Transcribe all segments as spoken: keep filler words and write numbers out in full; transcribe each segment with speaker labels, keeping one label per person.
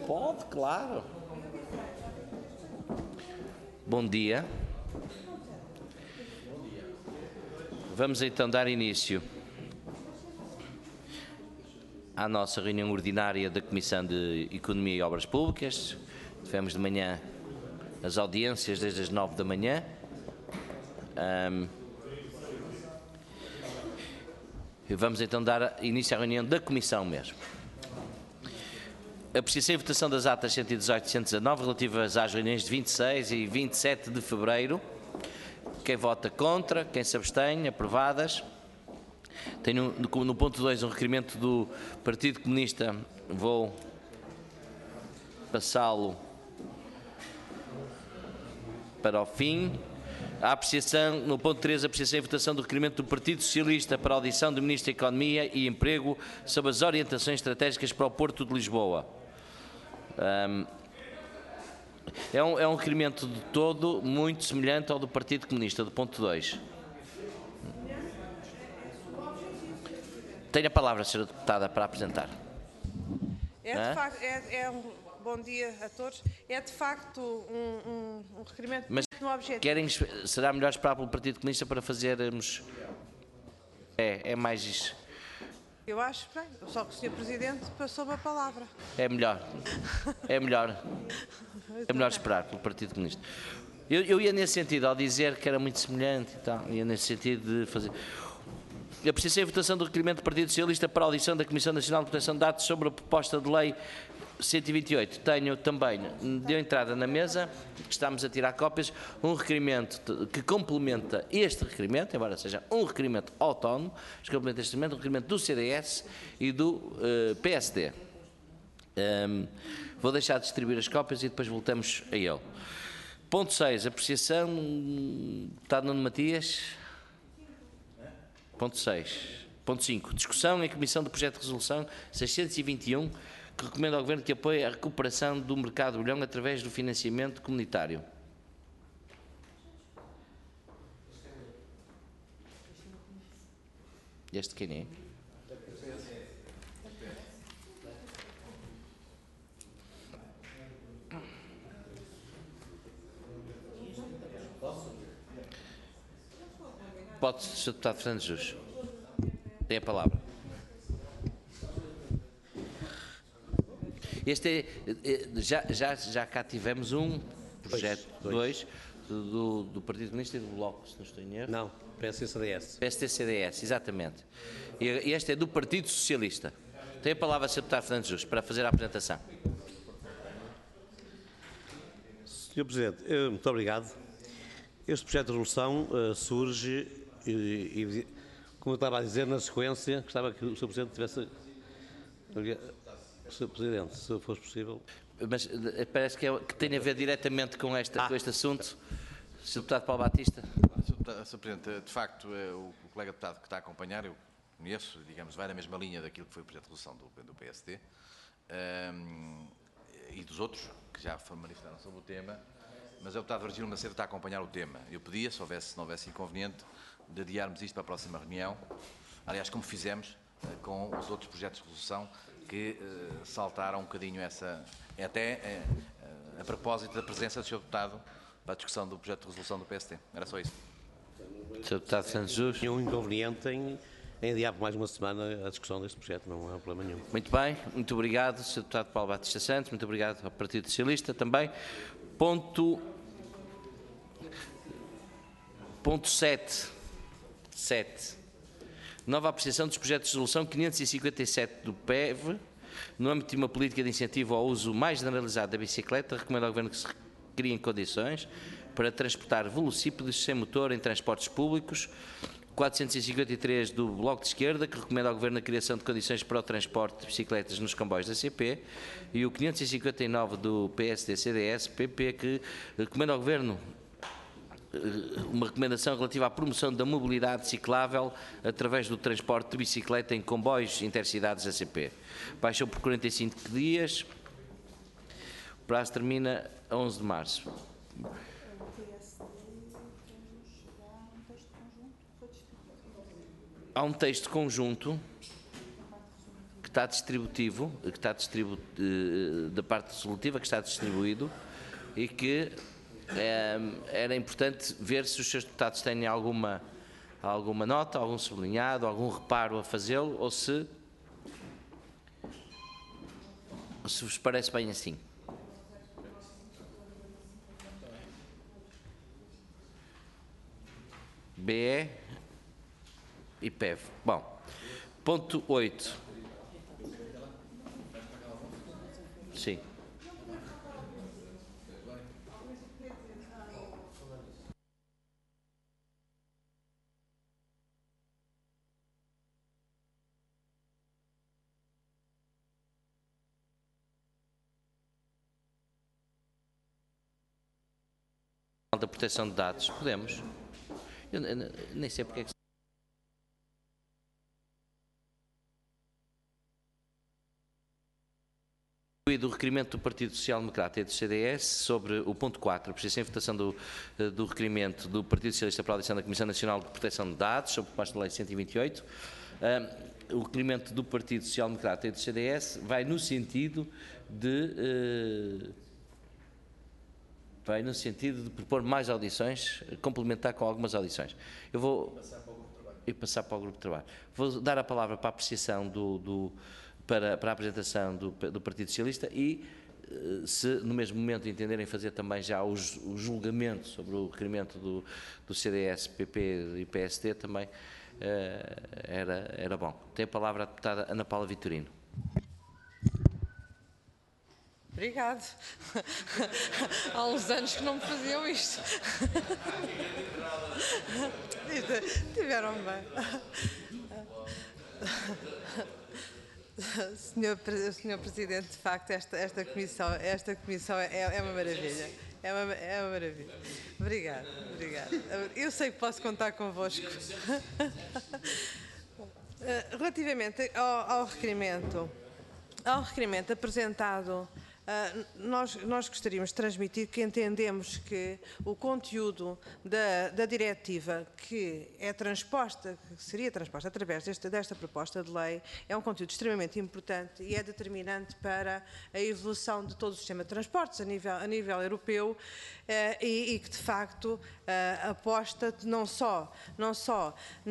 Speaker 1: Pode, claro. Bom dia. Vamos então dar início à nossa reunião ordinária da Comissão de Economia e Obras Públicas. Tivemos de manhã as audiências desde as nove da manhã. Um, e vamos então dar início à reunião da Comissão mesmo. Apreciação e votação das atas cento e dezoito e cento e dezanove relativas às reuniões de vinte e seis e vinte e sete de fevereiro. Quem vota contra, quem se abstém, aprovadas. Tenho no, no ponto dois um requerimento do Partido Comunista, vou passá-lo para o fim. A apreciação, no ponto três, a apreciação e votação do requerimento do Partido Socialista para a audição do Ministro da Economia e Emprego sobre as orientações estratégicas para o Porto de Lisboa. Um, é, um, é um requerimento de todo muito semelhante ao do Partido Comunista, do ponto dois. Tenho a palavra, senhora Deputada, para apresentar.
Speaker 2: É de facto, é, é um bom dia a todos. É de facto um, um, um requerimento
Speaker 1: Mas
Speaker 2: no objetivo.
Speaker 1: Querem, será melhor esperar pelo Partido Comunista para fazermos. É, é mais isso.
Speaker 2: Eu acho bem, só que o senhor Presidente passou-me a palavra.
Speaker 1: É melhor. É melhor. É melhor esperar pelo Partido Comunista. Eu, eu ia nesse sentido, ao dizer que era muito semelhante e tal, ia nesse sentido de fazer. Apreciação e votação do requerimento do Partido Socialista para a audição da Comissão Nacional de Proteção de Dados sobre a proposta de lei cento e vinte e oito. Tenho também, deu entrada na mesa, estamos a tirar cópias, um requerimento que complementa este requerimento, embora seja um requerimento autónomo, que complementa este requerimento, um requerimento do C D S e do uh, P S D. Um, vou deixar de distribuir as cópias e depois voltamos a ele. Ponto seis, apreciação, está Nuno Matias. Ponto seis. Ponto cinco, discussão em Comissão do Projeto de Resolução seiscentos e vinte e um, que recomenda ao Governo que apoie a recuperação do mercado de bolhão através do financiamento comunitário. Este quem é? Pode, senhor Deputado Fernando Jus. Tem a palavra. Este é, já, já, já cá tivemos um projeto dois do, do Partido Comunista e do Bloco, se não estou em erro.
Speaker 3: Não, P S D C D S.
Speaker 1: P S D C D S, exatamente. E este é do Partido Socialista. Tem a palavra, senhor Deputado Fernando Jus, para fazer a apresentação.
Speaker 3: senhor Presidente, muito obrigado. Este projeto de resolução uh, surge, e, e, como eu estava a dizer, na sequência, gostava que o senhor Presidente tivesse... senhor Presidente, se fosse possível...
Speaker 1: Mas parece que, é, que tem a ver diretamente com, esta,
Speaker 3: ah.
Speaker 1: com este assunto. senhor Deputado Paulo Batista.
Speaker 4: senhor Presidente, de facto, o colega deputado que está a acompanhar, eu conheço, digamos, vai na mesma linha daquilo que foi o projeto de resolução do, do P S D um, e dos outros, que já manifestaram sobre o tema, mas o deputado Virgílio Macedo está a acompanhar o tema. Eu pedia, se, houvesse, se não houvesse inconveniente, de adiarmos isto para a próxima reunião, aliás, como fizemos uh, com os outros projetos de resolução que uh, saltaram um bocadinho essa, até uh, a propósito da presença do senhor Deputado para a discussão do projeto de resolução do P S D. Era só isso.
Speaker 1: senhor Deputado Santos Jus.
Speaker 3: Nenhum inconveniente em, em adiar por mais uma semana a discussão deste projeto, não há problema nenhum.
Speaker 1: Muito bem, muito obrigado, senhor Deputado Paulo Batista Santos, muito obrigado ao Partido Socialista também. Ponto, ponto sete. sete. Nova apreciação dos projetos de resolução quinhentos e cinquenta e sete do P E V, no âmbito de uma política de incentivo ao uso mais generalizado da bicicleta, recomenda ao Governo que se criem condições para transportar velocípedes sem motor em transportes públicos. quatrocentos e cinquenta e três do Bloco de Esquerda, que recomenda ao Governo a criação de condições para o transporte de bicicletas nos comboios da C P, e o quinhentos e cinquenta e nove do P S D C D S P P, que recomenda ao Governo uma recomendação relativa à promoção da mobilidade ciclável através do transporte de bicicleta em comboios intercidades da C P. Baixou por quarenta e cinco dias, o prazo termina a onze de março. Há um texto conjunto que está distributivo, que está distribu da parte resolutiva, que está distribuído, e que é, era importante ver se os seus deputados têm alguma, alguma nota, algum sublinhado, algum reparo a fazê-lo, ou se, se vos parece bem assim. B E e P E V. Bom, ponto oito. Sim. Da proteção de dados, podemos. Eu nem sei porque é que do requerimento do Partido Social Democrata e do C D S sobre o ponto quatro, a apreciação e votação do, do requerimento do Partido Socialista para a audição da Comissão Nacional de Proteção de Dados sobre a proposta de lei cento e vinte e oito. Um, o requerimento do Partido Social Democrata e do C D S vai no sentido de uh, vai no sentido de propor mais audições, complementar com algumas audições. Eu vou e passar para o grupo de trabalho. Vou dar a palavra para a apreciação do, do para, para a apresentação do, do Partido Socialista e, se no mesmo momento entenderem fazer também já o, o julgamento sobre o requerimento do, do C D S, P P e P S D, também uh, era, era bom. Tem a palavra a deputada Ana Paula Vitorino.
Speaker 2: Obrigado. Há uns anos que não me faziam isto. Tiveram bem. Senhor, senhor Presidente, de facto, esta, esta comissão, esta comissão é, é uma maravilha. É uma, é uma maravilha. Obrigada, obrigada. Eu sei que posso contar convosco. Relativamente ao, ao requerimento, ao requerimento apresentado, Uh, nós, nós gostaríamos de transmitir que entendemos que o conteúdo da, da diretiva que é transposta, que seria transposta através desta, desta proposta de lei, é um conteúdo extremamente importante e é determinante para a evolução de todo o sistema de transportes a nível, a nível europeu uh, e, e que, de facto, uh, aposta não só, não só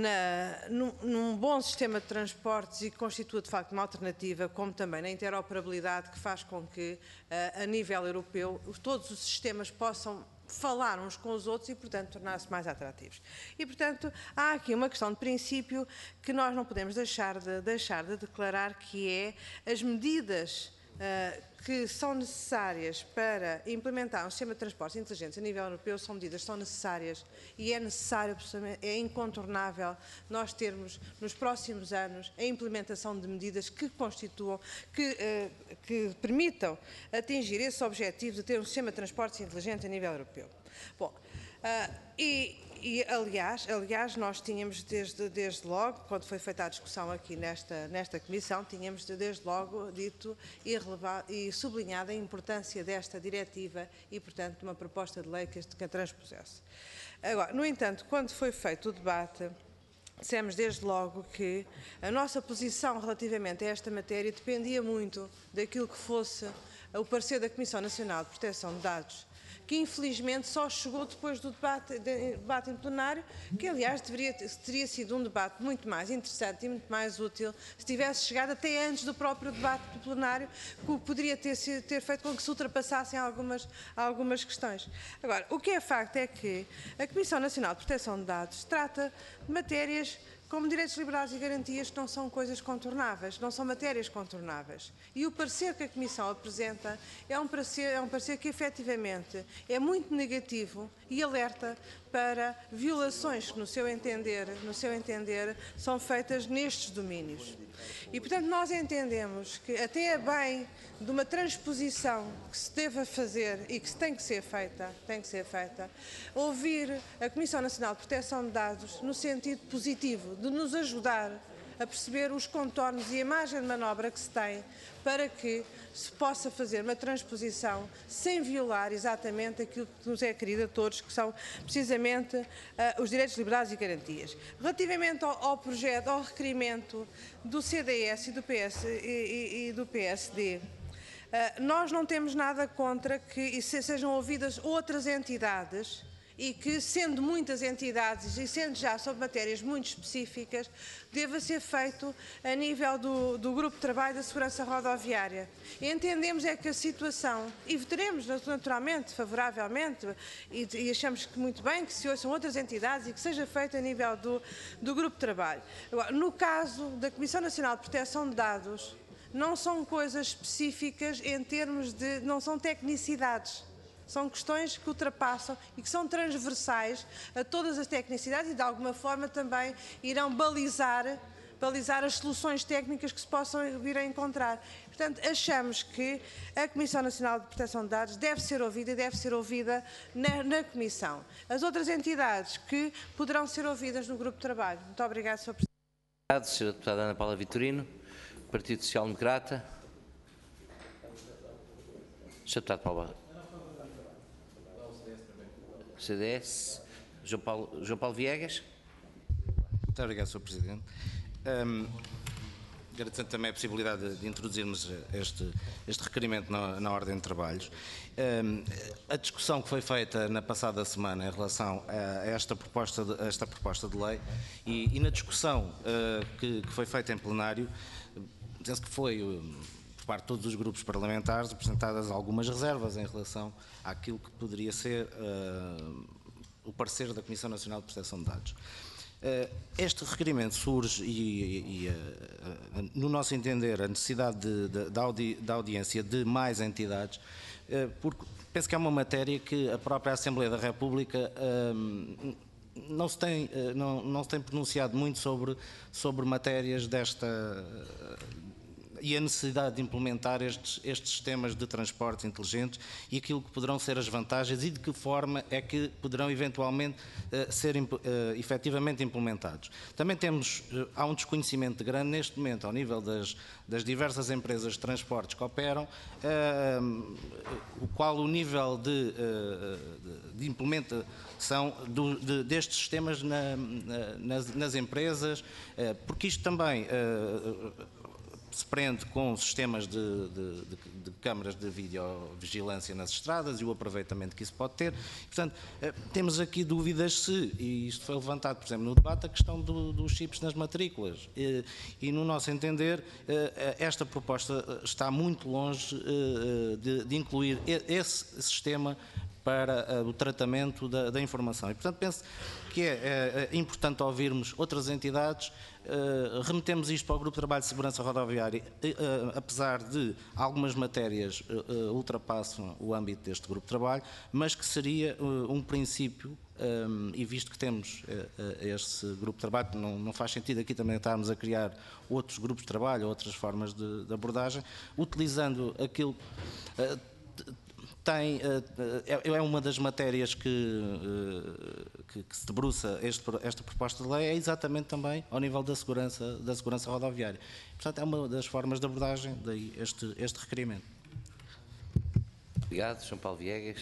Speaker 2: na, num, num bom sistema de transportes e constitua, de facto, uma alternativa, como também na interoperabilidade que faz com que a nível europeu, todos os sistemas possam falar uns com os outros e, portanto, tornar-se mais atrativos. E, portanto, há aqui uma questão de princípio que nós não podemos deixar de, deixar de declarar, que é as medidas uh, que são necessárias para implementar um sistema de transportes inteligentes a nível europeu, são medidas que são necessárias e é necessário, é incontornável nós termos nos próximos anos a implementação de medidas que constituam, que, eh, que permitam atingir esse objetivo de ter um sistema de transportes inteligente a nível europeu. Bom, uh, e E, aliás, aliás, nós tínhamos desde, desde logo, quando foi feita a discussão aqui nesta, nesta comissão, tínhamos desde logo dito e, relevado, e sublinhado a importância desta diretiva e, portanto, de uma proposta de lei que, este, que a transpusesse. Agora, no entanto, quando foi feito o debate, dissemos desde logo que a nossa posição relativamente a esta matéria dependia muito daquilo que fosse o parecer da Comissão Nacional de Proteção de Dados, que infelizmente só chegou depois do debate, de, debate em plenário, que aliás deveria, teria sido um debate muito mais interessante e muito mais útil se tivesse chegado até antes do próprio debate do plenário, que poderia ter, ter feito com que se ultrapassassem algumas, algumas questões. Agora, o que é facto é que a Comissão Nacional de Proteção de Dados trata de matérias como direitos, liberdades e garantias, que não são coisas contornáveis, não são matérias contornáveis. E o parecer que a Comissão apresenta é um parecer, é um parecer que, efetivamente, é muito negativo e alerta para violações que, no seu entender, no seu entender, são feitas nestes domínios. E, portanto, nós entendemos que até é bem de uma transposição que se deva fazer e que tem que ser feita, tem que ser feita, ouvir a Comissão Nacional de Proteção de Dados no sentido positivo de nos ajudar a perceber os contornos e a margem de manobra que se tem para que se possa fazer uma transposição sem violar exatamente aquilo que nos é querido a todos, que são precisamente uh, os direitos, liberdades e garantias. Relativamente ao, ao projeto, ao requerimento do C D S e do P S, e, e, e do P S D, uh, nós não temos nada contra que sejam ouvidas outras entidades e que, sendo muitas entidades e sendo já sobre matérias muito específicas, deva ser feito a nível do, do Grupo de Trabalho da Segurança Rodoviária. E entendemos é que a situação, e votaremos naturalmente, favoravelmente, e, e achamos que muito bem que se ouçam outras entidades e que seja feito a nível do, do Grupo de Trabalho. Agora, no caso da Comissão Nacional de Proteção de Dados, não são coisas específicas em termos de, não são tecnicidades. São questões que ultrapassam e que são transversais a todas as tecnicidades e, de alguma forma, também irão balizar, balizar as soluções técnicas que se possam vir a encontrar. Portanto, achamos que a Comissão Nacional de Proteção de Dados deve ser ouvida e deve ser ouvida na, na Comissão. As outras entidades que poderão ser ouvidas no Grupo de Trabalho. Muito obrigada, senhor Presidente.
Speaker 1: Obrigado, senhora Deputada Ana Paula Vitorino. Partido Social Democrata. senhor Deputado Paulo Barra. C D S, João Paulo, João Paulo Viegas.
Speaker 5: Muito obrigado, senhor Presidente. Um, agradecendo também a possibilidade de, de introduzirmos este, este requerimento na, na ordem de trabalhos. Um, a discussão que foi feita na passada semana em relação a esta proposta de, a esta proposta de lei e, e na discussão uh, que, que foi feita em plenário, penso que foi, um, por parte de todos os grupos parlamentares, apresentadas algumas reservas em relação àquilo que poderia ser uh, o parecer da Comissão Nacional de Proteção de Dados. Uh, este requerimento surge e, e, e uh, no nosso entender, a necessidade de, de, de, audi, de audiência de mais entidades, uh, porque penso que é uma matéria que a própria Assembleia da República uh, não se tem, uh, não, não se tem pronunciado muito sobre, sobre matérias desta... Uh, e a necessidade de implementar estes, estes sistemas de transporte inteligentes e aquilo que poderão ser as vantagens e de que forma é que poderão eventualmente uh, ser uh, efetivamente implementados. Também temos, uh, há um desconhecimento grande neste momento ao nível das, das diversas empresas de transportes que operam, uh, o qual o nível de, uh, de implementação do, de, destes sistemas na, nas, nas empresas, uh, porque isto também uh, se prende com sistemas de, de, de, de câmaras de videovigilância nas estradas e o aproveitamento que isso pode ter. Portanto, temos aqui dúvidas se, e isto foi levantado, por exemplo, no debate, a questão do, dos chips nas matrículas. E, e, no nosso entender, esta proposta está muito longe de, de incluir esse sistema para uh, o tratamento da, da informação. E, portanto, penso que é, é, é importante ouvirmos outras entidades. Uh, remetemos isto para o Grupo de Trabalho de Segurança Rodoviária, uh, apesar de algumas matérias uh, uh, ultrapassam o âmbito deste Grupo de Trabalho, mas que seria uh, um princípio, um, e visto que temos uh, uh, este Grupo de Trabalho, não, não faz sentido aqui também estarmos a criar outros grupos de trabalho, outras formas de, de abordagem, utilizando aquilo... Uh, Tem, é uma das matérias que, que, que se debruça este, esta proposta de lei, é exatamente também ao nível da segurança, da segurança rodoviária. Portanto, é uma das formas de abordagem daí este, este requerimento.
Speaker 1: Obrigado, João Paulo Viegas.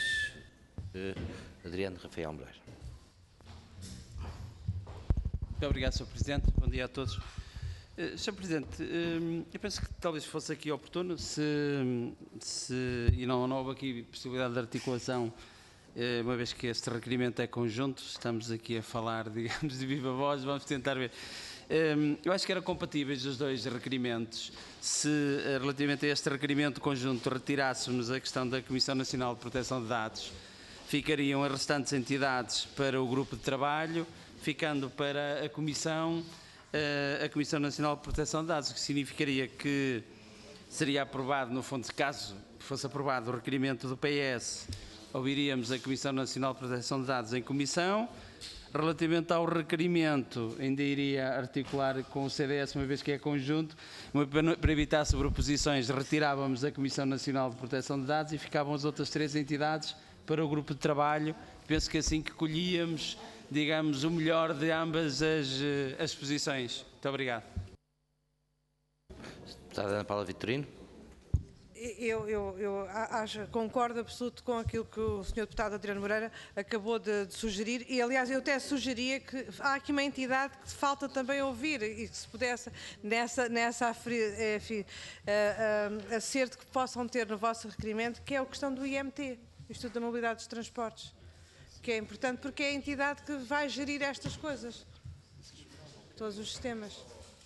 Speaker 1: Adriano Rafael Moraes.
Speaker 6: Muito obrigado, senhor Presidente. Bom dia a todos. Uh, senhor Presidente, uh, eu penso que talvez fosse aqui oportuno, se, se e não, não houve aqui possibilidade de articulação, uh, uma vez que este requerimento é conjunto, estamos aqui a falar, digamos, de viva voz, vamos tentar ver. Uh, eu acho que era compatíveis os dois requerimentos, se uh, relativamente a este requerimento conjunto retirássemos a questão da Comissão Nacional de Proteção de Dados, ficariam as restantes entidades para o grupo de trabalho, ficando para a Comissão a Comissão Nacional de Proteção de Dados, o que significaria que seria aprovado, no fundo, caso fosse aprovado o requerimento do P S, ouviríamos a Comissão Nacional de Proteção de Dados em comissão. Relativamente ao requerimento, ainda iria articular com o C D S, uma vez que é conjunto, para evitar sobreposições, retirávamos a Comissão Nacional de Proteção de Dados e ficavam as outras três entidades para o grupo de trabalho. Penso que assim que colhíamos, digamos, o melhor de ambas as, as posições. Muito obrigado.
Speaker 1: Deputada Ana Paula Vitorino.
Speaker 2: Eu, eu, eu acho, concordo absoluto com aquilo que o senhor Deputado Adriano Moreira acabou de, de sugerir e, aliás, eu até sugeria que há aqui uma entidade que falta também ouvir e que se pudesse, nessa, nessa enfim, a, a, acerto que possam ter no vosso requerimento, que é a questão do I M T, Instituto da Mobilidade dos Transportes, que é importante porque é a entidade que vai gerir estas coisas, todos os sistemas.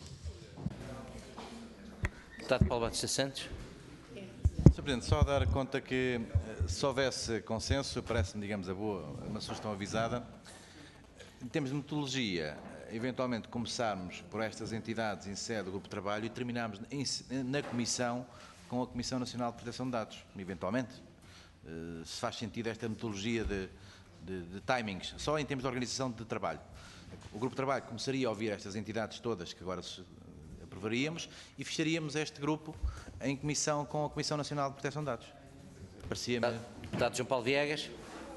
Speaker 1: Deputado Paulo Batista Santos.
Speaker 4: senhor Presidente, só dar conta que se houvesse consenso, parece-me, digamos, a boa, uma sugestão avisada. Em termos de metodologia, eventualmente começarmos por estas entidades em sede do grupo de trabalho e terminarmos em, na Comissão com a Comissão Nacional de Proteção de Dados, eventualmente. Se faz sentido esta metodologia de, de, de timings, só em termos de organização de trabalho. O grupo de trabalho começaria a ouvir estas entidades todas que agora se aprovaríamos e fecharíamos este grupo em comissão com a Comissão Nacional de Proteção de Dados. Parecia-me...
Speaker 1: Deputado João Paulo Viegas.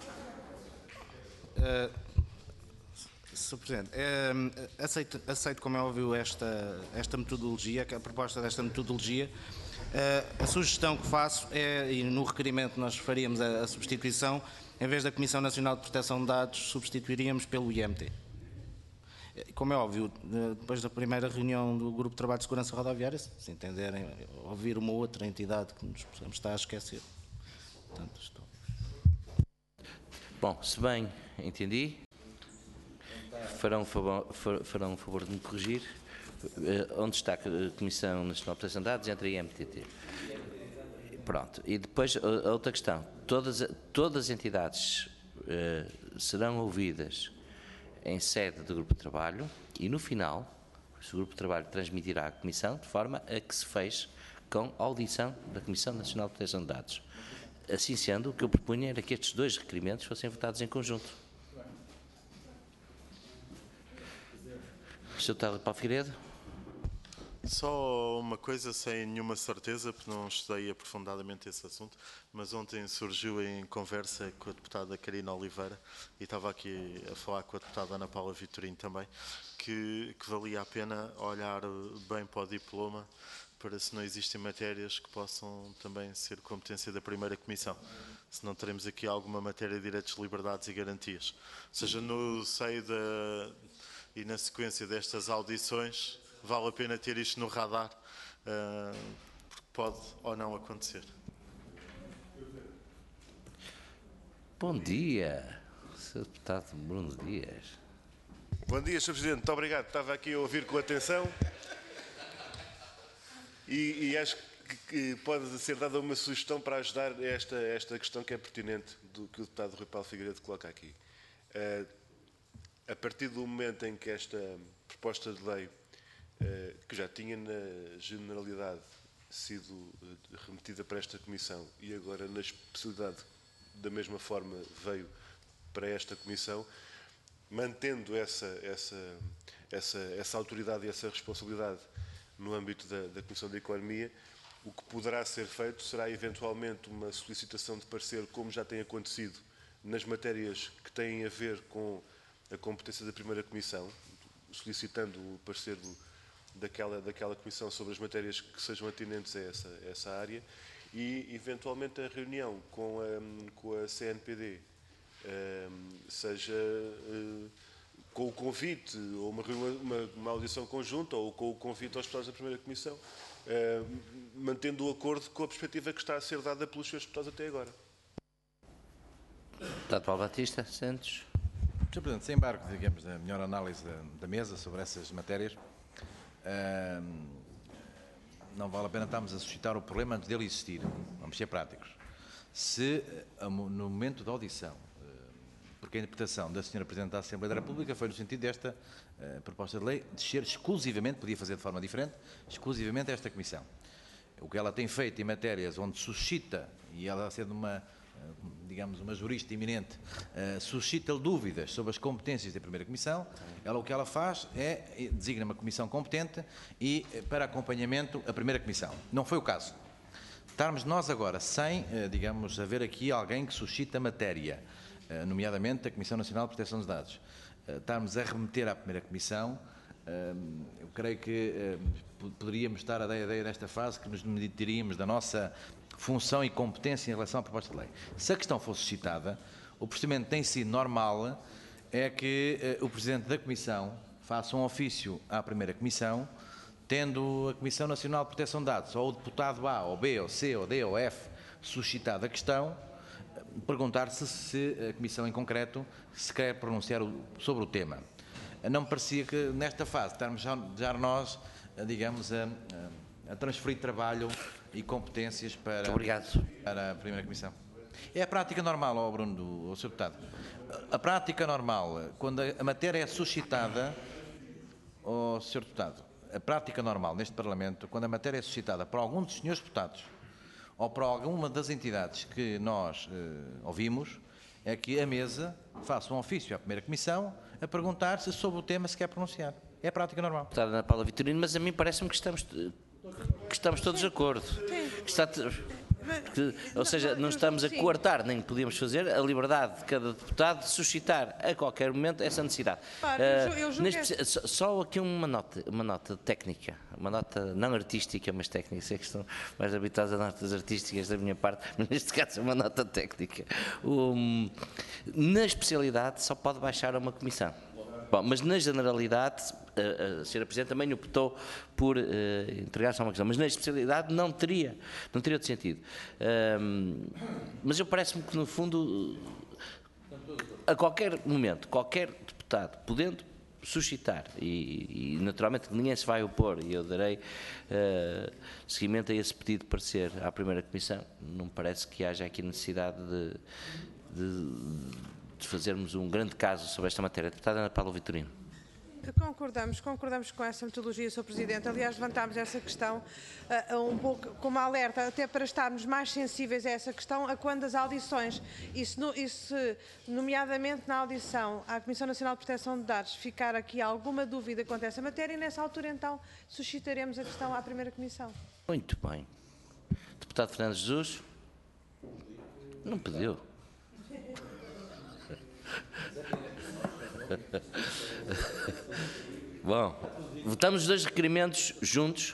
Speaker 5: Uh, senhor Presidente, uh, aceito, aceito, como é óbvio, esta, esta metodologia, a proposta desta metodologia. Uh, a sugestão que faço é, e no requerimento nós faríamos a, a substituição, em vez da Comissão Nacional de Proteção de Dados, substituiríamos pelo I M T. Como é óbvio, depois da primeira reunião do Grupo de Trabalho de Segurança Rodoviária, se entenderem, ouvir uma outra entidade que nos possamos estar a esquecer. Portanto, estou...
Speaker 1: Bom, se bem entendi, farão favor, farão favor de me corrigir. Onde está a Comissão Nacional de Proteção de Dados entre a I M T T. Pronto. E depois, a outra questão. Todas, todas as entidades uh, serão ouvidas em sede do grupo de trabalho e, no final, o grupo de trabalho transmitirá à Comissão de forma a que se feche com a audição da Comissão Nacional de Proteção de Dados. Assim sendo, o que eu propunha era que estes dois requerimentos fossem votados em conjunto. senhor Deputado Paulo Figueiredo.
Speaker 7: Só uma coisa, sem nenhuma certeza, porque não estudei aprofundadamente esse assunto, mas ontem surgiu em conversa com a deputada Karina Oliveira, e estava aqui a falar com a deputada Ana Paula Vitorino também, que, que valia a pena olhar bem para o diploma, para se não existem matérias que possam também ser competência da primeira comissão. Se não teremos aqui alguma matéria de direitos, liberdades e garantias. Ou seja, no seio da, e na sequência destas audições, vale a pena ter isto no radar, uh, porque pode ou não acontecer.
Speaker 1: Bom dia, senhor Deputado Bruno Dias.
Speaker 8: Bom dia, senhor Presidente. Muito obrigado. Estava aqui a ouvir com atenção e, e acho que, que pode ser dada uma sugestão para ajudar esta, esta questão que é pertinente do que o deputado Rui Paulo Figueiredo coloca aqui. Uh, a partir do momento em que esta proposta de lei, que já tinha na generalidade sido remetida para esta Comissão e agora na especialidade da mesma forma veio para esta Comissão, mantendo essa, essa, essa, essa autoridade e essa responsabilidade no âmbito da, da Comissão da Economia, o que poderá ser feito será eventualmente uma solicitação de parecer, como já tem acontecido nas matérias que têm a ver com a competência da primeira Comissão, solicitando o parecer do Daquela, daquela comissão sobre as matérias que sejam atinentes a essa, a essa área e, eventualmente, a reunião com a, com a C N P D, um, seja uh, com o convite, ou uma, uma, uma audição conjunta, ou com o convite aos deputados da primeira comissão, uh, mantendo o acordo com a perspectiva que está a ser dada pelos seus deputados até agora.
Speaker 1: Deputado Paulo Batista Santos.
Speaker 4: senhor Presidente, sem embargo, digamos, a melhor análise da, da mesa sobre essas matérias, Uh, não vale a pena estarmos a suscitar o problema antes dele existir. Vamos ser práticos. Se, uh, no momento da audição, uh, porque a interpretação da senhora Presidente da Assembleia da República foi no sentido desta uh, proposta de lei descer exclusivamente, podia fazer de forma diferente, exclusivamente a esta Comissão. O que ela tem feito em matérias onde suscita, e ela sendo uma, digamos, uma jurista eminente, uh, suscita dúvidas sobre as competências da primeira Comissão, ela o que ela faz é designa uma comissão competente e, para acompanhamento, a primeira Comissão. Não foi o caso. Estarmos nós agora sem, uh, digamos, haver aqui alguém que suscita matéria, uh, nomeadamente a Comissão Nacional de Proteção dos Dados, uh, estarmos a remeter à primeira Comissão, uh, eu creio que... Uh, poderíamos estar a dar a ideia nesta fase que nos meditaríamos da nossa função e competência em relação à proposta de lei. Se a questão fosse suscitada, o procedimento tem sido normal é que eh, o Presidente da Comissão faça um ofício à primeira Comissão, tendo a Comissão Nacional de Proteção de Dados, ou o deputado A, ou B, ou C, ou D, ou F, suscitado a questão, perguntar-se se a Comissão em concreto se quer pronunciar sobre o tema. Não me parecia que nesta fase estarmos já nós, digamos, a, a transferir trabalho e competências para, para a primeira Comissão. É a prática normal, ó Bruno, do, ó senhor Deputado. A prática normal, quando a matéria é suscitada, ó senhor Deputado, a prática normal neste Parlamento, quando a matéria é suscitada por algum dos senhores deputados ou por alguma das entidades que nós eh, ouvimos, é que a mesa faça um ofício à primeira Comissão a perguntar-se sobre o tema se quer pronunciar. É a prática normal.
Speaker 1: Deputada Ana Paula Vitorino, mas a mim parece-me que estamos, que estamos todos de acordo. Que está, que, ou seja, não estamos a coartar, nem podíamos fazer a liberdade de cada deputado de suscitar a qualquer momento essa necessidade.
Speaker 2: Claro, eu, eu
Speaker 1: uh, neste, só, só aqui uma nota, uma nota técnica, uma nota não artística, mas técnica. Sei que estão mais habituados a notas artísticas da minha parte, mas neste caso é uma nota técnica. Um, na especialidade só pode baixar a uma comissão. Bom, mas na generalidade, a, a senhora Presidente também optou por uh, entregar-se a uma questão, mas na especialidade não teria, não teria outro sentido. Um, mas eu parece-me que, no fundo, a qualquer momento, qualquer deputado, podendo suscitar, e, e naturalmente ninguém se vai opor, e eu darei uh, seguimento a esse pedido de parecer à primeira Comissão, não me parece que haja aqui necessidade de... de de fazermos um grande caso sobre esta matéria. Deputada Ana Paula Vitorino.
Speaker 2: Concordamos, concordamos com essa metodologia, senhor Presidente. Aliás, levantámos essa questão uh, um pouco como alerta, até para estarmos mais sensíveis a essa questão, a quando as audições, e se, no, e se nomeadamente na audição à Comissão Nacional de Proteção de Dados, ficar aqui alguma dúvida quanto a essa matéria, e nessa altura, então, suscitaremos a questão à primeira Comissão.
Speaker 1: Muito bem. Deputado Fernando Jesus? Não pediu. Bom, votamos os dois requerimentos juntos.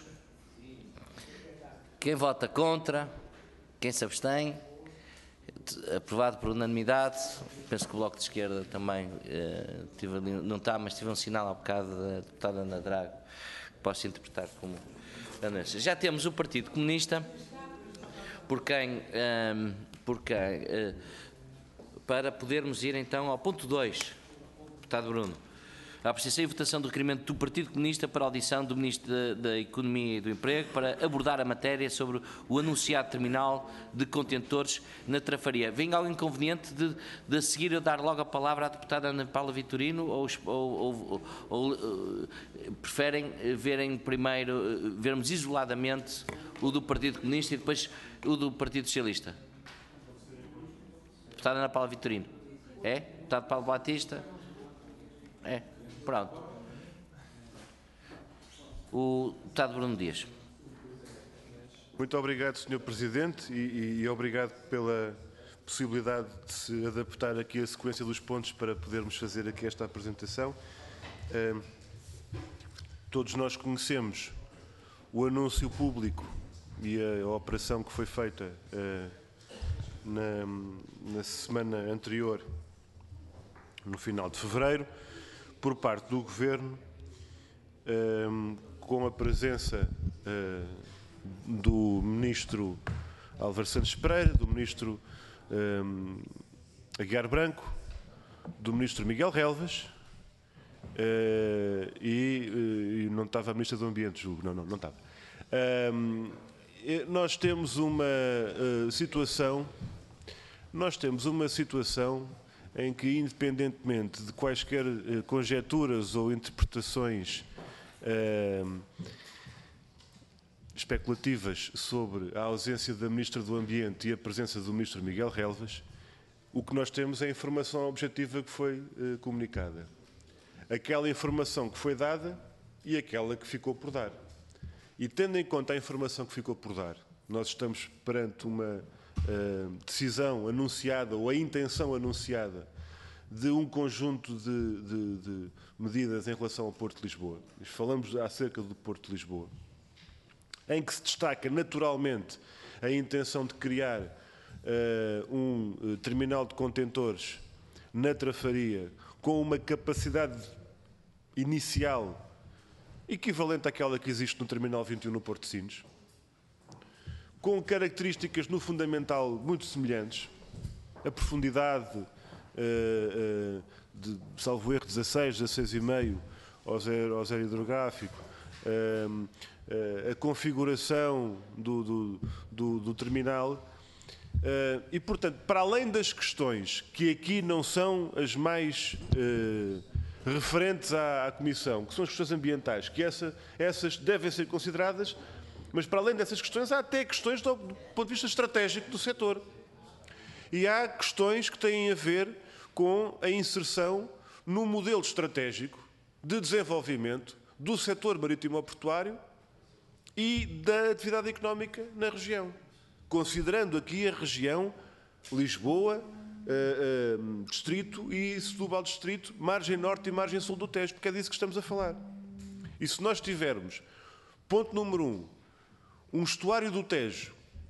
Speaker 1: Quem vota contra? Quem se abstém? Aprovado por unanimidade. Penso que o Bloco de Esquerda também eh, tive ali, não está, mas tive um sinal há bocado da deputada Ana Drago, que posso interpretar como anúncio. Já temos o Partido Comunista, por quem, eh, por quem eh, para podermos ir então ao ponto dois, deputado Bruno. A apreciação e votação do requerimento do Partido Comunista para a audição do Ministro da, da Economia e do Emprego para abordar a matéria sobre o anunciado terminal de contentores na Trafaria. Vem algo inconveniente de, de a seguir eu dar logo a palavra à deputada Ana Paula Vitorino ou, ou, ou, ou uh, preferem verem primeiro, uh, vermos isoladamente o do Partido Comunista e depois o do Partido Socialista? Deputada Ana Paula Vitorino. É? Deputado Paulo Batista? É. Pronto. O deputado Bruno Dias.
Speaker 8: Muito obrigado, senhor Presidente, e, e obrigado pela possibilidade de se adaptar aqui a sequência dos pontos para podermos fazer aqui esta apresentação. Uh, todos nós conhecemos o anúncio público e a, a operação que foi feita uh, na, na semana anterior, no final de fevereiro, por parte do Governo, um, com a presença uh, do Ministro Álvaro Santos Pereira, do Ministro um, Aguiar Branco, do Ministro Miguel Relvas uh, e, uh, e não estava a Ministra do Ambiente, julgo, não, não, não estava. Um, nós temos uma uh, situação, nós temos uma situação em que, independentemente de quaisquer uh, conjecturas ou interpretações uh, especulativas sobre a ausência da Ministra do Ambiente e a presença do Ministro Miguel Relvas, o que nós temos é a informação objetiva que foi uh, comunicada. Aquela informação que foi dada e aquela que ficou por dar. E tendo em conta a informação que ficou por dar, nós estamos perante uma Uh, decisão anunciada ou a intenção anunciada de um conjunto de, de, de medidas em relação ao Porto de Lisboa. Falamos acerca do Porto de Lisboa. em que se destaca naturalmente a intenção de criar uh, um uh, terminal de contentores na Trafaria com uma capacidade inicial equivalente àquela que existe no Terminal vinte e um no Porto de Sines, com características no fundamental muito semelhantes, a profundidade uh, uh, de, salvo erro, dezasseis, dezasseis e meio ao zero, ao zero hidrográfico, uh, uh, a configuração do, do, do, do terminal uh, e, portanto, para além das questões que aqui não são as mais uh, referentes à, à Comissão, que são as questões ambientais, que essa, essas devem ser consideradas, mas para além dessas questões há até questões do, do ponto de vista estratégico do setor. E há questões que têm a ver com a inserção no modelo estratégico de desenvolvimento do setor marítimo-portuário e da atividade económica na região, considerando aqui a região Lisboa, uh, uh, Distrito e Setúbal Distrito, margem norte e margem sul do Tejo, porque é disso que estamos a falar. E se nós tivermos, ponto número um, um estuário do Tejo,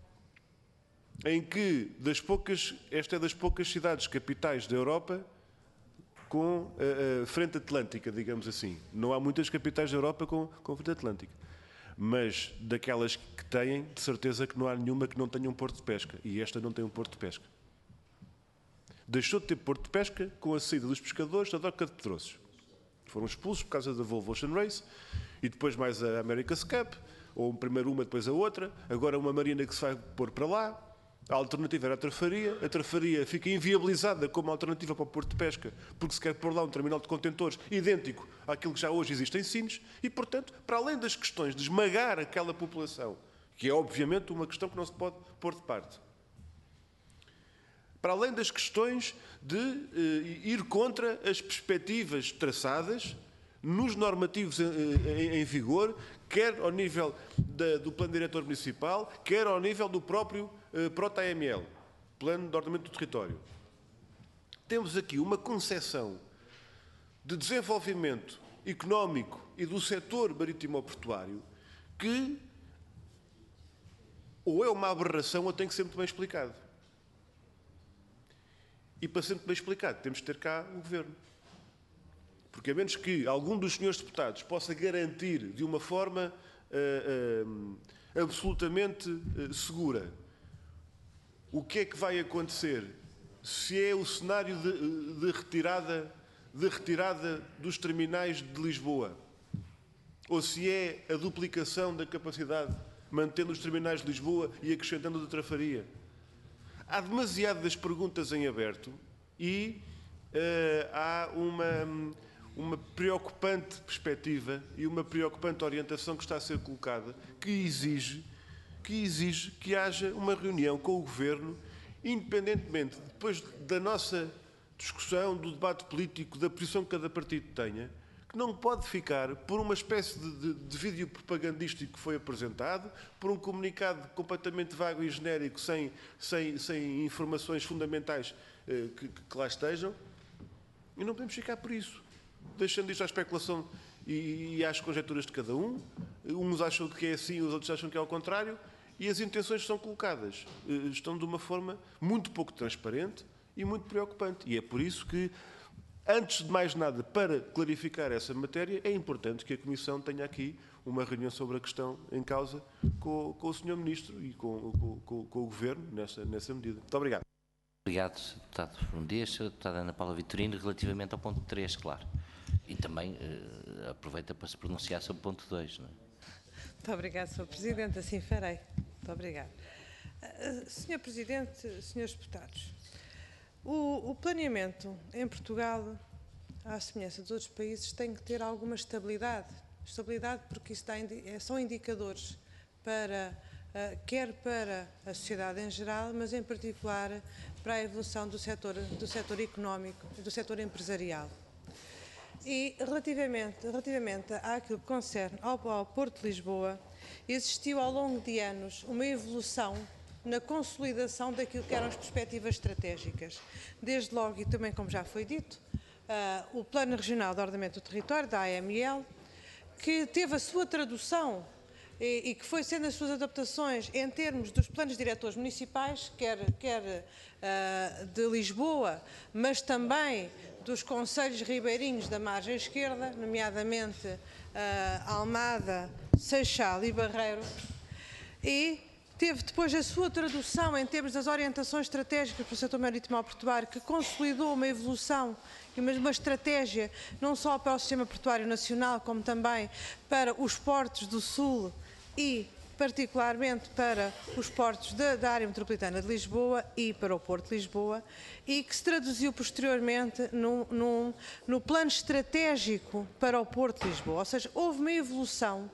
Speaker 8: em que das poucas, esta é das poucas cidades capitais da Europa com a, a frente atlântica, digamos assim. Não há muitas capitais da Europa com, com frente atlântica. Mas daquelas que têm, de certeza que não há nenhuma que não tenha um porto de pesca. E esta não tem um porto de pesca. Deixou de ter porto de pesca com a saída dos pescadores da Doca de Pedroços. Foram expulsos por causa da Volvo Ocean Race e depois mais a America's Cup, ou primeiro uma, depois a outra. Agora uma marina que se vai pôr para lá. A alternativa era a Trafaria. A Trafaria fica inviabilizada como alternativa para o porto de pesca, porque se quer pôr lá um terminal de contentores idêntico àquilo que já hoje existe em Sines e, portanto, para além das questões de esmagar aquela população, que é obviamente uma questão que não se pode pôr de parte, para além das questões de eh, ir contra as perspectivas traçadas nos normativos em, em, em vigor, quer ao nível da, do Plano Diretor Municipal, quer ao nível do próprio eh, Prota A M L, Plano de Ordenamento do Território. Temos aqui uma concepção de desenvolvimento económico e do setor marítimo-portuário que ou é uma aberração ou tem que ser muito bem explicado. E para ser muito bem explicado, temos de ter cá o Governo. Porque a menos que algum dos senhores deputados possa garantir de uma forma uh, uh, absolutamente uh, segura o que é que vai acontecer, se é o cenário de, de, retirada, de retirada dos terminais de Lisboa, ou se é a duplicação da capacidade, mantendo os terminais de Lisboa e acrescentando da Trafaria. Há demasiadas perguntas em aberto e uh, há uma, uma preocupante perspectiva e uma preocupante orientação que está a ser colocada, que exige, que exige que haja uma reunião com o Governo, independentemente, depois da nossa discussão, do debate político, da posição que cada partido tenha, que não pode ficar por uma espécie de, de, de vídeo propagandístico que foi apresentado, por um comunicado completamente vago e genérico, sem, sem, sem informações fundamentais eh, que, que lá estejam, e não podemos ficar por isso, deixando isto à especulação e, e às conjecturas de cada um. Uns acham que é assim, os outros acham que é ao contrário, e as intenções que são colocadas eh, estão de uma forma muito pouco transparente e muito preocupante. E é por isso que, antes de mais nada, para clarificar essa matéria, é importante que a Comissão tenha aqui uma reunião sobre a questão em causa com, com o senhor Ministro e com, com, com, com o Governo nessa, nessa medida. Muito obrigado.
Speaker 1: Obrigado, deputado Bruno Dias. Deputada Ana Paula Vitorino, relativamente ao ponto três, claro. E também eh, aproveita para se pronunciar sobre o ponto dois. Não é?
Speaker 2: Muito obrigada, senhor Presidente. Assim farei. Muito obrigada. Uh, senhor Presidente, senhores deputados, O, o planeamento em Portugal, à semelhança dos outros países, tem que ter alguma estabilidade. Estabilidade porque isso dá, são indicadores para, uh, quer para a sociedade em geral, mas em particular para a evolução do setor, do setor económico e do setor empresarial. E relativamente, relativamente àquilo que concerne ao, ao Porto de Lisboa, existiu ao longo de anos uma evolução na consolidação daquilo que eram as perspectivas estratégicas. Desde logo, e também como já foi dito, uh, o Plano Regional de Ordenamento do Território, da A M L, que teve a sua tradução e, e que foi sendo as suas adaptações em termos dos planos diretores municipais, quer, quer uh, de Lisboa, mas também dos concelhos ribeirinhos da margem esquerda, nomeadamente uh, Almada, Seixal e Barreiro, e teve depois a sua tradução em termos das orientações estratégicas para o setor marítimo portuário, que consolidou uma evolução e uma, uma estratégia não só para o sistema portuário nacional, como também para os portos do Sul e particularmente para os portos da, da área metropolitana de Lisboa e para o Porto de Lisboa, e que se traduziu posteriormente no, no, no plano estratégico para o Porto de Lisboa. Ou seja, houve uma evolução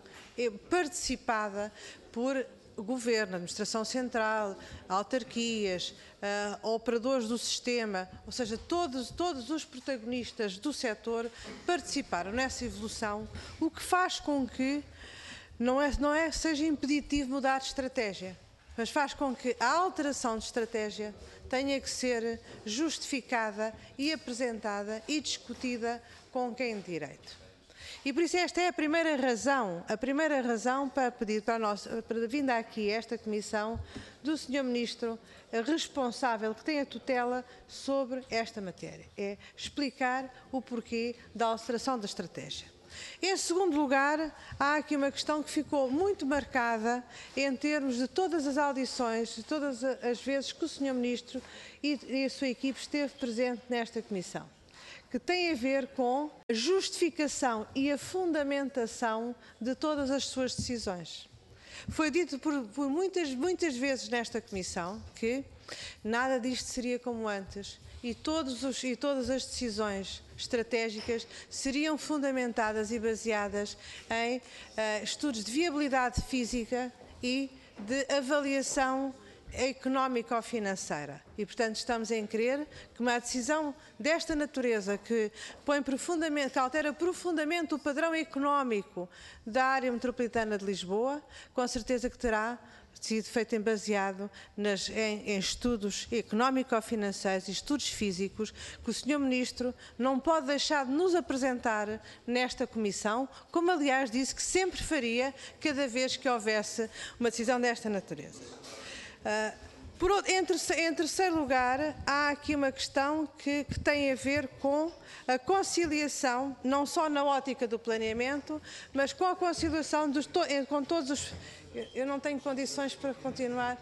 Speaker 2: participada por Governo, Administração Central, autarquias, uh, operadores do sistema, ou seja, todos, todos os protagonistas do setor participaram nessa evolução, o que faz com que não é, não é seja impeditivo mudar de estratégia, mas faz com que a alteração de estratégia tenha que ser justificada e apresentada e discutida com quem de direito. E por isso esta é a primeira razão, a primeira razão para pedir para, nós, para vir aqui esta comissão do senhor Ministro responsável, que tem a tutela sobre esta matéria, é explicar o porquê da alteração da estratégia. Em segundo lugar, há aqui uma questão que ficou muito marcada em termos de todas as audições, de todas as vezes que o senhor Ministro e a sua equipe esteve presente nesta comissão, que tem a ver com a justificação e a fundamentação de todas as suas decisões. Foi dito por, por muitas, muitas vezes nesta comissão que nada disto seria como antes e, todos os, e todas as decisões estratégicas seriam fundamentadas e baseadas em uh, estudos de viabilidade física e de avaliação económico-financeira. E, portanto, estamos em crer que uma decisão desta natureza, que põe profundamente, que altera profundamente o padrão económico da área metropolitana de Lisboa, com certeza que terá sido feito em baseado nas, em, em estudos económico-financeiros e estudos físicos que o senhor Ministro não pode deixar de nos apresentar nesta comissão, como aliás disse que sempre faria cada vez que houvesse uma decisão desta natureza. Uh, por, em, terceiro, em terceiro lugar, há aqui uma questão que, que tem a ver com a conciliação, não só na ótica do planeamento, mas com a conciliação dos, com todos os... Eu não tenho condições para continuar.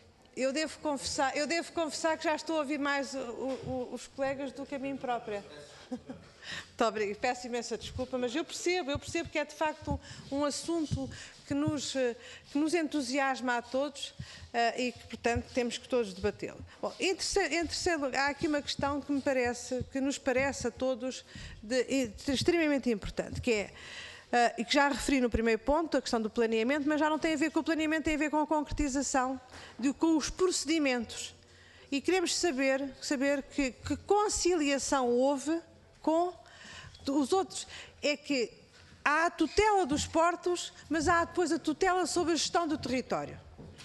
Speaker 2: Eu devo confessar, eu devo confessar que já estou a ouvir mais o, o, os colegas do que a mim própria. Muito obrigada. Peço imensa desculpa, mas eu percebo, eu percebo que é de facto um, um assunto que nos, que nos entusiasma a todos uh, e que, portanto, temos que todos debatê-lo. Bom, em terceiro, em terceiro lugar, há aqui uma questão que me parece, que nos parece a todos de, de, extremamente importante, que é, uh, e que já referi no primeiro ponto, a questão do planeamento, mas já não tem a ver com o planeamento, tem a ver com a concretização, de, com os procedimentos. E queremos saber, saber que, que conciliação houve com os outros. É que há a tutela dos portos, mas há depois a tutela sobre a gestão do território.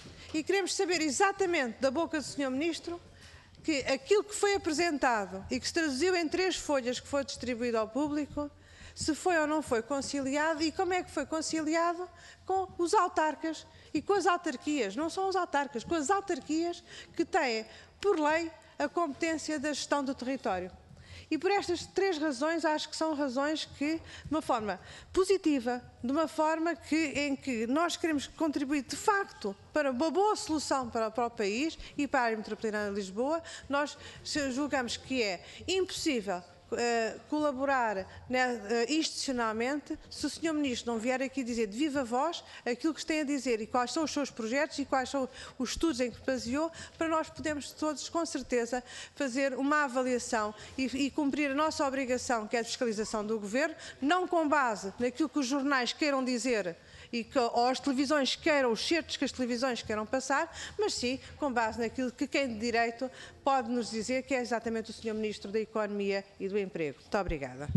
Speaker 2: E queremos saber exatamente da boca do senhor Ministro que aquilo que foi apresentado e que se traduziu em três folhas que foi distribuído ao público, se foi ou não foi conciliado e como é que foi conciliado com os autarcas e com as autarquias, não são os autarcas, com as autarquias que têm, por lei, a competência da gestão do território. E por estas três razões, acho que são razões que, de uma forma positiva, de uma forma que, em que nós queremos contribuir, de facto, para uma boa solução para, para o país e para a área metropolitana de Lisboa, nós julgamos que é impossível Uh, colaborar né, uh, institucionalmente se o senhor Ministro não vier aqui dizer de viva voz aquilo que tem a dizer e quais são os seus projetos e quais são os estudos em que baseou, para nós podermos todos, com certeza, fazer uma avaliação e, e cumprir a nossa obrigação, que é a fiscalização do Governo, não com base naquilo que os jornais queiram dizer e que, ou as televisões queiram, os certos que as televisões queiram passar, mas sim com base naquilo que quem de direito pode nos dizer, que é exatamente o senhor Ministro da Economia e do Emprego. Muito obrigada.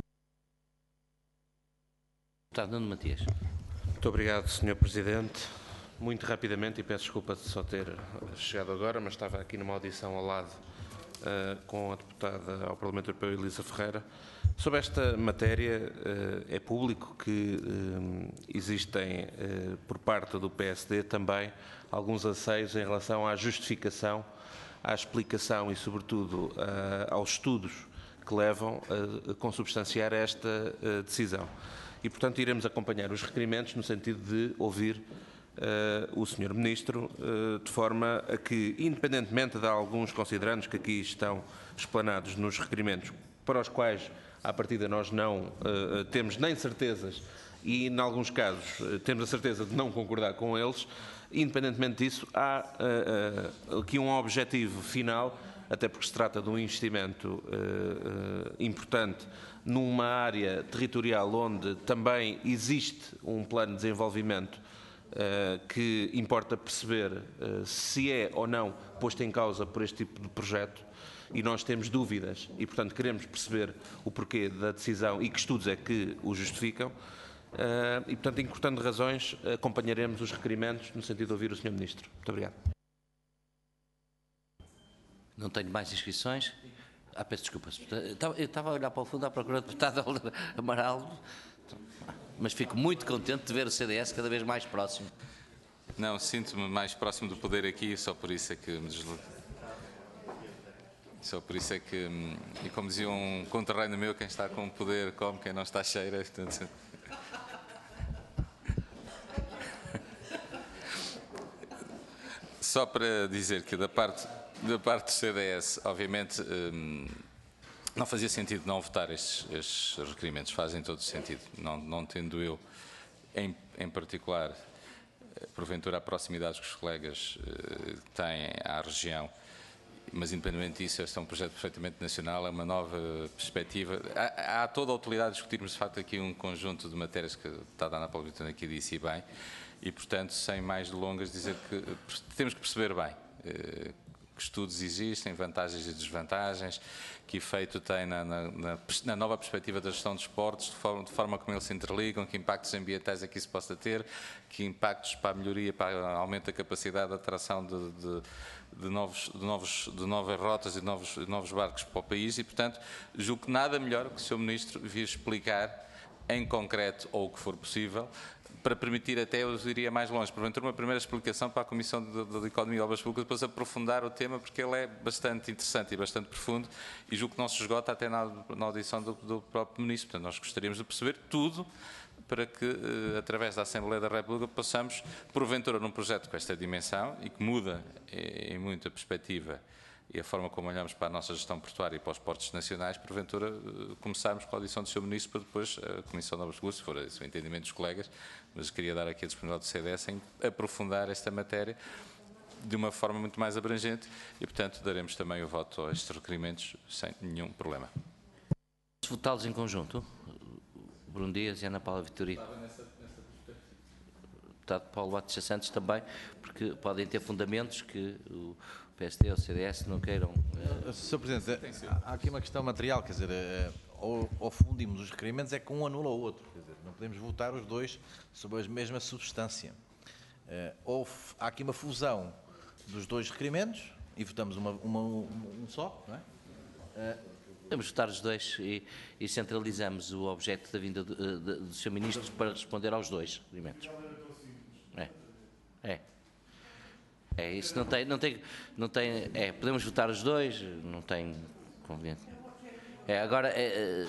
Speaker 1: Deputado Nuno Matias.
Speaker 3: Muito obrigado, senhor Presidente. Muito rapidamente, e peço desculpa de só ter chegado agora, mas estava aqui numa audição ao lado
Speaker 9: uh, com a deputada ao Parlamento Europeu, Elisa Ferreira. Sobre esta matéria, uh, é público que uh, existem, uh, por parte do P S D, também alguns anseios em relação à justificação, à explicação e, sobretudo, uh, aos estudos que levam a, a consubstanciar esta uh, decisão. E, portanto, iremos acompanhar os requerimentos no sentido de ouvir uh, o senhor Ministro, uh, de forma a que, independentemente de alguns considerandos que aqui estão explanados nos requerimentos, para os quais, à partida, nós não uh, temos nem certezas e, em alguns casos, uh, temos a certeza de não concordar com eles, independentemente disso, há uh, uh, aqui um objetivo final, até porque se trata de um investimento uh, uh, importante numa área territorial onde também existe um plano de desenvolvimento uh, que importa perceber uh, se é ou não posto em causa por este tipo de projeto, e nós temos dúvidas e, portanto, queremos perceber o porquê da decisão e que estudos é que o justificam. Uh, e, portanto, encurtando razões, acompanharemos os requerimentos no sentido de ouvir o senhor Ministro. Muito obrigado.
Speaker 1: Não tenho mais inscrições. Ah, peço desculpa. Eu estava a olhar para o fundo à procura do deputado Amaral, mas fico muito contente de ver o C D S cada vez mais próximo.
Speaker 10: Não, sinto-me mais próximo do poder aqui, só por isso é que me desloco. Só por isso é que, e como dizia um conterrâneo meu, quem está com poder come, quem não está cheira. Portanto... Só para dizer que da parte, da parte do C D S, obviamente, hum, não fazia sentido não votar estes, estes requerimentos, fazem todo sentido, não, não tendo eu, em, em particular, porventura a proximidade que os colegas eh, têm à região, mas independentemente disso, este é um projeto perfeitamente nacional, é uma nova perspectiva. Há, há toda a utilidade de discutirmos, de facto, aqui um conjunto de matérias que está a Ana Paula Vitorino aqui disse bem, e, portanto, sem mais delongas, dizer que temos que perceber bem eh, que estudos existem, vantagens e desvantagens, que efeito tem na, na, na, na nova perspectiva da gestão dos portos, de forma, de forma como eles se interligam, que impactos ambientais é que isso possa ter, que impactos para a melhoria, para o aumento da capacidade de atração de, de, de, novos, de, novos, de novas rotas e de novos, de novos barcos para o país e, portanto, julgo que nada melhor que o senhor Ministro vir explicar em concreto, ou o que for possível, para permitir até, eu iria mais longe, porventura uma primeira explicação para a Comissão de, de Economia e Obras Públicas, depois aprofundar o tema, porque ele é bastante interessante e bastante profundo, e julgo que não se esgota até na, na audição do, do próprio Ministro. Portanto, nós gostaríamos de perceber tudo, para que, eh, através da Assembleia da República, possamos, porventura, num projeto com esta dimensão, e que muda em, em muito a perspectiva e a forma como olhamos para a nossa gestão portuária e para os portos nacionais, porventura, começarmos com a audição do senhor Ministro para depois a Comissão de Obras Públicas, se for esse o entendimento dos colegas, mas queria dar aqui a disponibilidade do C D S em aprofundar esta matéria de uma forma muito mais abrangente e, portanto, daremos também o voto a estes requerimentos sem nenhum problema.
Speaker 1: Votá-los em conjunto? Bruno Dias e Ana Paula Vitorino. O deputado Paulo Batista Santos também, porque podem ter fundamentos que o P S D ou o C D S não queiram.
Speaker 11: Uh, senhor Presidente, há aqui uma questão material, quer dizer, uh, ou, ou fundimos os requerimentos, é que um anula o outro, quer dizer, não podemos votar os dois sobre a mesma substância. Uh, ou há aqui uma fusão dos dois requerimentos e votamos uma, uma, um só, não é? Uh,
Speaker 1: Podemos votar os dois e, e centralizamos o objeto da vinda do, do, do senhor Ministro para responder aos dois requerimentos. É. É. É, isso não tem, não tem, não tem, é, podemos votar os dois, não tem conveniente. É, agora, é, é,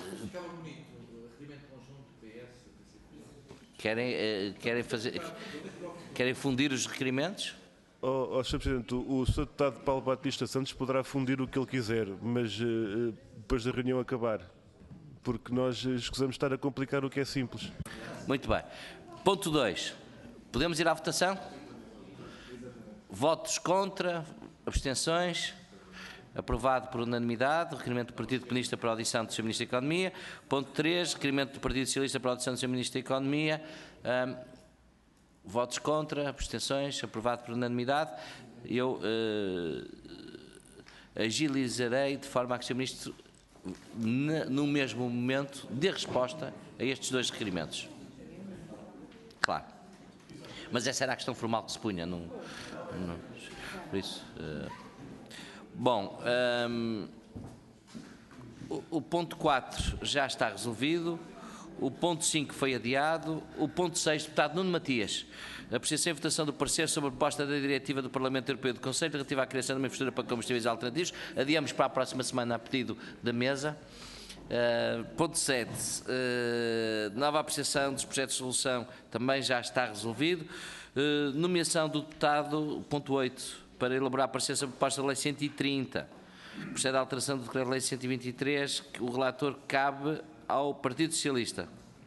Speaker 1: querem, é, querem fazer, querem fundir os requerimentos?
Speaker 12: Oh, oh, senhor Presidente, o senhor Deputado Paulo Batista Santos poderá fundir o que ele quiser, mas uh, depois da reunião acabar, porque nós escusamos estar a complicar o que é simples.
Speaker 1: Muito bem. Ponto dois. Podemos ir à votação? Votos contra, abstenções, aprovado por unanimidade, requerimento do Partido Comunista para a audição do senhor Ministro da Economia. Ponto três, requerimento do Partido Socialista para a audição do senhor Ministro da Economia. Um, votos contra, abstenções, aprovado por unanimidade. Eu uh, agilizarei de forma a que o senhor Ministro, no mesmo momento, dê resposta a estes dois requerimentos. Claro. Mas essa era a questão formal que se punha. Não, não, por isso, uh, Bom, hum, o, o ponto quatro já está resolvido, o ponto cinco foi adiado, o ponto seis, deputado Nuno Matias, apreciação e votação do parecer sobre a proposta da Diretiva do Parlamento Europeu e do Conselho relativa à criação de uma infraestrutura para combustíveis alternativos, adiamos para a próxima semana a pedido da mesa. Uh, ponto sete, uh, nova apreciação dos projetos de resolução também já está resolvido. Uh, nomeação do deputado, ponto oito, para elaborar parecer sobre a proposta da lei cento e trinta. Procede à alteração do decreto-lei cento e vinte e três, que o relator cabe ao Partido Socialista.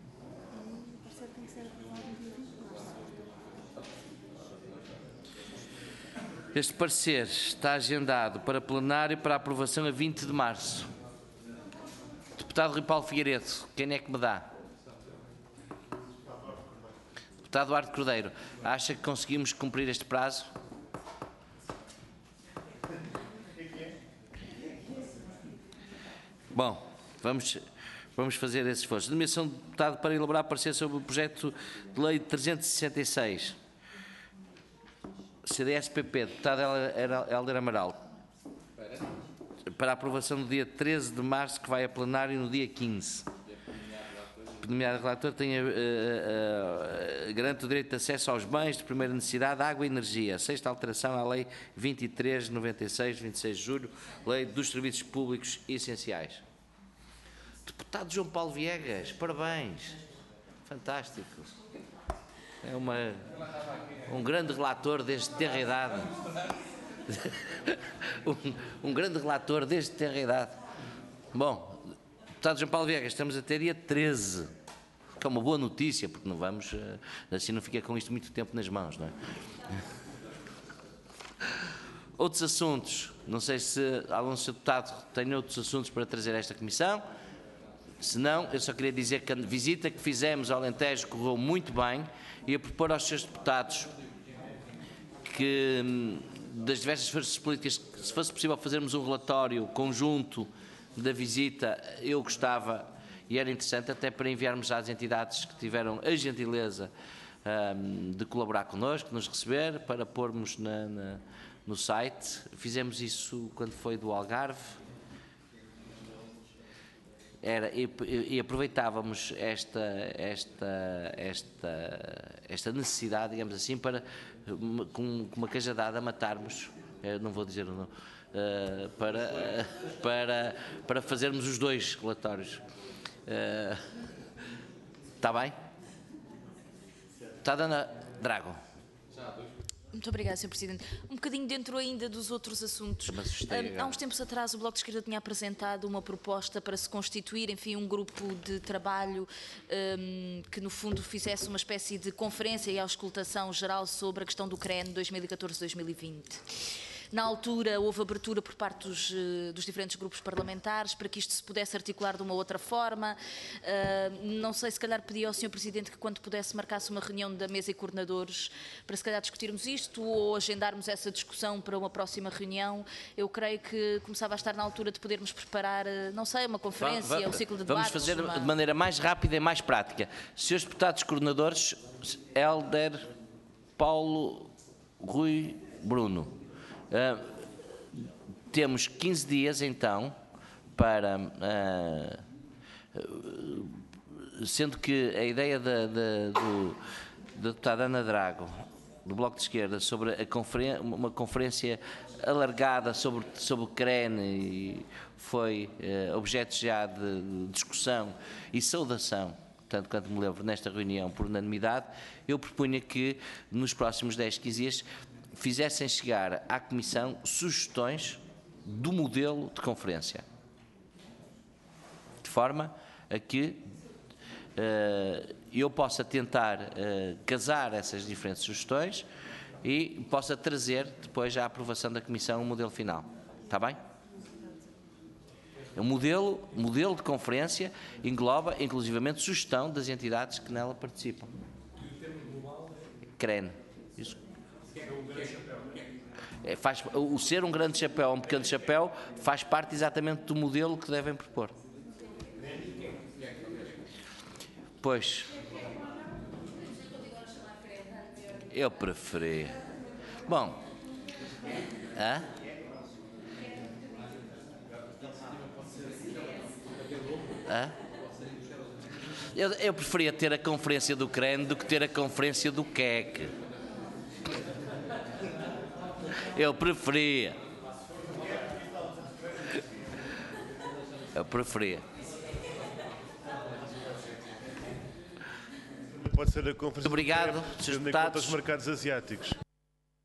Speaker 1: Este parecer está agendado para plenário para aprovação a vinte de março. Deputado Rui Paulo Figueiredo, quem é que me dá? Deputado Duarte Cordeiro, acha que conseguimos cumprir este prazo? Bom, vamos, vamos fazer esse esforço. Nomeação do deputado para elaborar parecer sobre o projeto de lei trezentos e sessenta e seis. C D S P P, deputado Hélder Amaral. Para a aprovação no dia treze de março, que vai a plenário no dia quinze. O nomeado relator tem, uh, uh, uh, garante o direito de acesso aos bens de primeira necessidade, água e energia. Sexta alteração à Lei vinte e três, noventa e seis, vinte e seis de julho, Lei dos Serviços Públicos Essenciais. Deputado João Paulo Viegas, parabéns. Fantástico. É uma, um grande relator desde tenra idade. um, um grande relator desde tenra idade. Bom, deputado João Paulo Viegas, estamos até dia treze, que é uma boa notícia, porque não vamos, assim não fica com isto muito tempo nas mãos, não é? Outros assuntos, não sei se algum senhor deputado tem outros assuntos para trazer a esta comissão. Se não, eu só queria dizer que a visita que fizemos ao Alentejo correu muito bem e a propor aos senhores deputados que das diversas forças políticas, se fosse possível fazermos um relatório conjunto da visita, eu gostava e era interessante até para enviarmos às entidades que tiveram a gentileza um, de colaborar connosco, de nos receber, para pormos na, na, no site. Fizemos isso quando foi do Algarve. Era, e, e aproveitávamos esta, esta, esta, esta necessidade, digamos assim, para, com, com uma cajadada, matarmos, não vou dizer o nome, uh, para, uh, para, para fazermos os dois relatórios. Uh, está bem? Está, Ana Drago?
Speaker 13: Muito obrigada, senhor Presidente. Um bocadinho dentro ainda dos outros assuntos. Um, há uns tempos atrás o Bloco de Esquerda tinha apresentado uma proposta para se constituir, enfim, um grupo de trabalho um, que no fundo fizesse uma espécie de conferência e auscultação geral sobre a questão do C R E N dois mil e catorze a dois mil e vinte. Na altura houve abertura por parte dos, dos diferentes grupos parlamentares para que isto se pudesse articular de uma outra forma. Uh, não sei, se calhar pedi ao senhor Presidente que quando pudesse marcasse uma reunião da mesa e coordenadores para se calhar discutirmos isto ou agendarmos essa discussão para uma próxima reunião. Eu creio que começava a estar na altura de podermos preparar, não sei, uma conferência, va, va, um ciclo de debates.
Speaker 1: Vamos fazer
Speaker 13: uma...
Speaker 1: de maneira mais rápida e mais prática. Senhores deputados coordenadores, Hélder, Paulo, Rui, Bruno. Uh, temos quinze dias então para, uh, sendo que a ideia da, da, do, da deputada Ana Drago, do Bloco de Esquerda, sobre a conferen uma conferência alargada sobre, sobre o C R E N e foi uh, objeto já de discussão e saudação, tanto quanto me lembro, nesta reunião por unanimidade. Eu propunha que nos próximos dez, quinze dias fizessem chegar à Comissão sugestões do modelo de conferência, de forma a que uh, eu possa tentar uh, casar essas diferentes sugestões e possa trazer depois à aprovação da Comissão o modelo final. Está bem? O modelo, modelo de conferência engloba inclusivamente sugestão das entidades que nela participam. C R E N. Isso. É, faz, o ser um grande chapéu ou um pequeno chapéu faz parte exatamente do modelo que devem propor. Pois. Eu preferi. Bom. Hã? Hã? Eu, eu preferia ter a conferência do C R E N do que ter a conferência do C E C. Eu preferia. Eu preferia.
Speaker 12: Pode ser a conferência.
Speaker 1: Obrigado,
Speaker 12: do C E C,
Speaker 1: senhores
Speaker 12: tendo em conta
Speaker 1: deputados.
Speaker 12: os mercados asiáticos.